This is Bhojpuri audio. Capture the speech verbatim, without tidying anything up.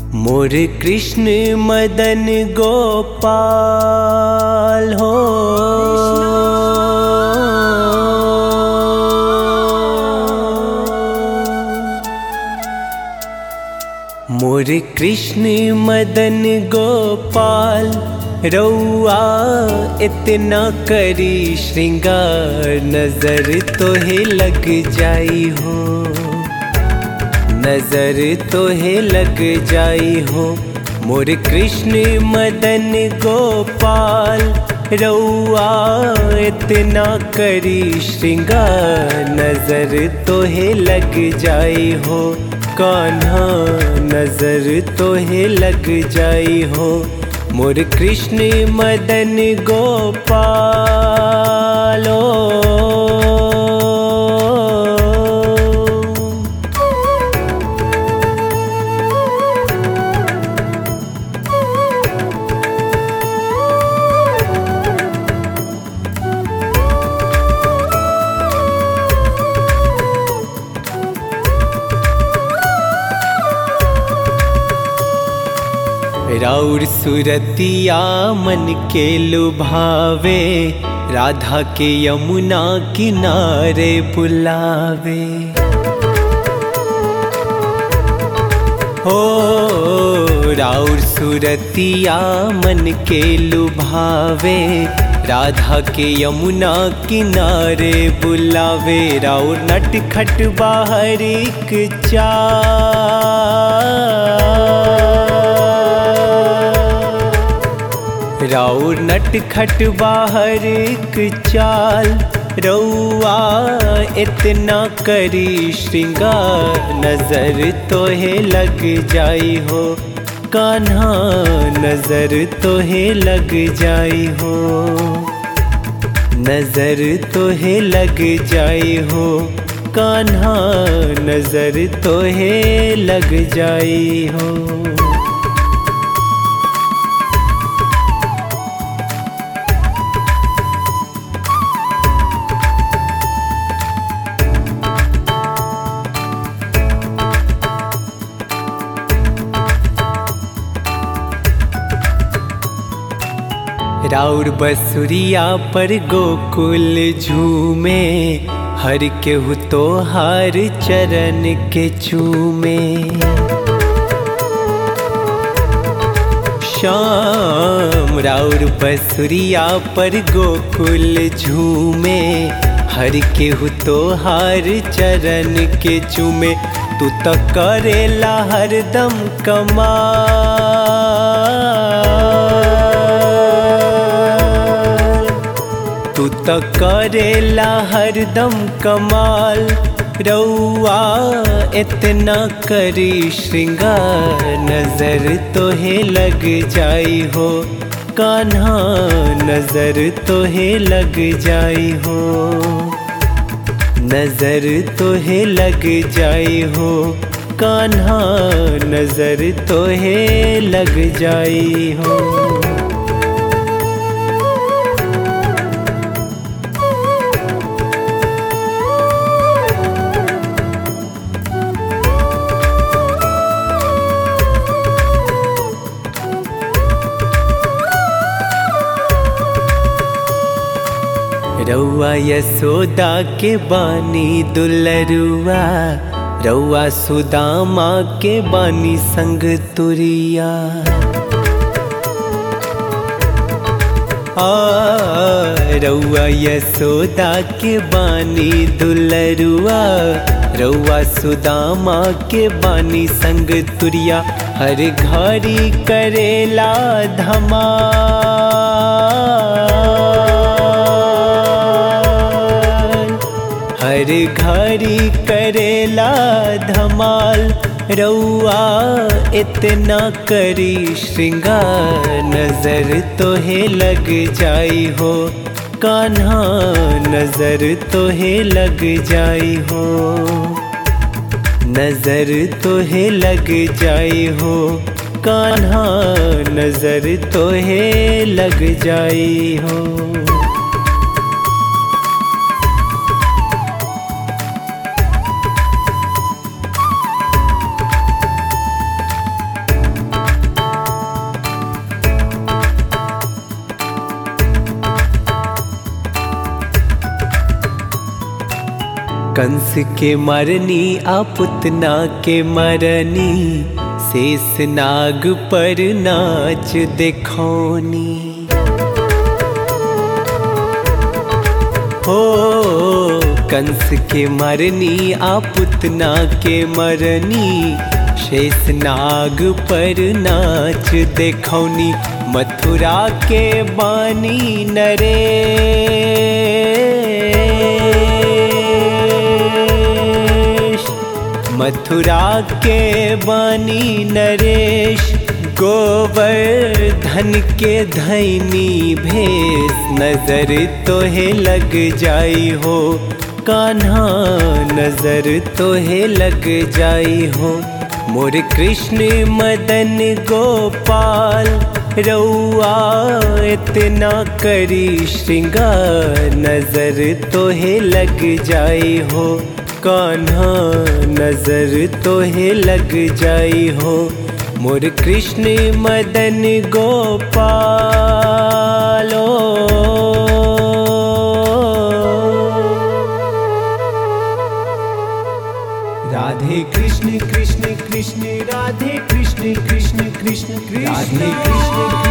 मोर कृष्ण मदन गोपाल हो। मोर कृष्ण मदन गोपाल रउआ इतना करी श्रृंगार, नजर तोहे लग जाई हो, नजर तोहे लग जाई हो। मोर कृष्ण मदन गोपाल रउआ इतना करी श्रृंगार, नजर तोहे लग जाई हो। कान्हा नजर तोहे लग जाई हो। मोर कृष्ण मदन गोपाल ओ। राउर सुरतिया मन के लुभावे, राधा के यमुना किनारे बुलावे। हो राउर सुरतिया मन के लुभावे, राधा के यमुना किनारे बुलावे। राउर नटखट बाहर एक चाल, राउर नटखट बाहर एक चाल, रउआ इतना करी श्रृंगार, नजर तोहे लग जाई हो। कान्हा नजर तोहे लग जाई हो, नजर तोहे लग जाई हो। कान्हा नजर तोहे लग जाई हो। राउर बसुरिया पर गोकुल झूमे, हर केहू तो हार चरण के चूमे। श्याम राउर बसुरिया पर गोकुल झूमे, हर केहू तो हार चरण के चूमे। तू तो करेला हरदम कमाल, तू तो करेला हरदम कमाल, रउआ इतना करी श्रृंगार, नजर तोहे लग जाई हो। कान्हा नजर तोहे लग जाई हो, नजर तोहे लग जाई हो। कान्हा नजर तोहे लग जाई हो। रउआ यशोदा के बानी दुलरुआ, रउआ सुदामा के बानी संग तुरिया। आ रउआ यशोदा के बानी दुलरुआ, रउआ सुदामा के बानी संग तुरिया। हर घड़ी करेला धमाल, हर घड़ी करेला धमाल, रउआ इतना करी श्रृंगार, नजर तोहे लग जाई हो। कान्हा नजर तोहे लग जाई हो, नजर तोहे लग जाई हो। कान्हा नजर तोहे लग जाई हो। कंस के मरनी आ पुतना के मरनी, शेष नाग पर नाच देखौनी। हो कंस के मरनी आ पुतना के मरनी, शेष नाग पर नाच देखौनी। मथुरा के बानी नरेश, मथुरा के बानी नरेश, गोवर्धन के धैनी भेष। नजर तोहे लग जाई हो कान्हा, नजर तोहे लग जाई हो। मोर कृष्ण मदन गोपाल, रउआ इतना करी श्रृंगार। नजर तोहे लग जाई हो कान्हा, नजर तोहे लग जाई हो। मोर कृष्ण मदन गोपालो। राधे कृष्ण कृष्ण कृष्ण राधे कृष्ण कृष्ण कृष्ण कृष्ण राधे कृष्ण।